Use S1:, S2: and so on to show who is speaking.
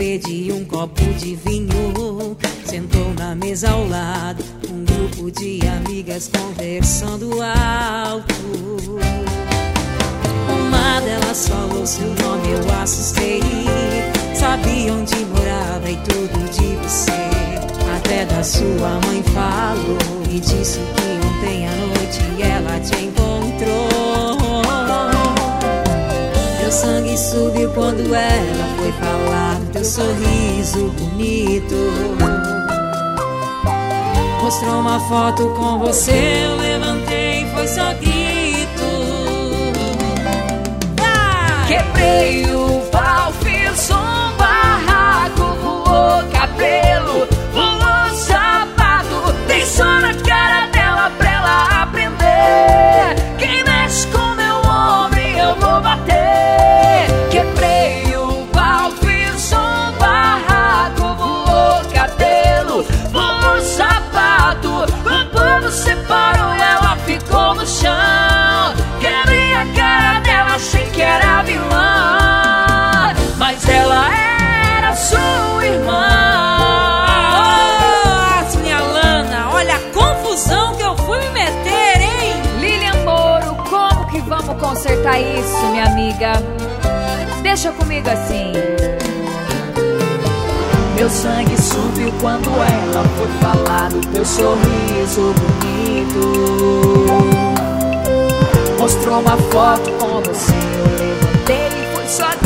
S1: sede, um copo de vinho. Sentou na mesa ao lado, um grupo de amigas conversando alto. Uma delas falou seu nome, eu assustei. Sabia onde morava e tudo de você. Até da sua mãe falou e disse que ontem à noite ela te encontrou. Meu sangue subiu quando ela foi falar do teu sorriso bonito. Mostrou uma foto com você, eu levantei, foi só grito.
S2: Quebrei o pau, fiz um barraco, voou cabelo, voou sapato. Dei só na cara dela pra ela aprender. Quem mexe com meu ombro eu vou bater. Quebrei o pau, fiz um barraco, voou cabelo, voou sapato. Quando você parou ela ficou no chão. Quebrei a cara dela, achei que era vilã, mas ela era sua irmã.
S1: Oh, minha Lana, olha a confusão que eu fui me meter, hein?
S2: Lilian Moro, como que vamos consertar isso, minha amiga? Deixa comigo assim. Meu sangue subiu quando ela foi falar do teu sorriso bonito. Mostrou uma foto com você, eu levantei e foi só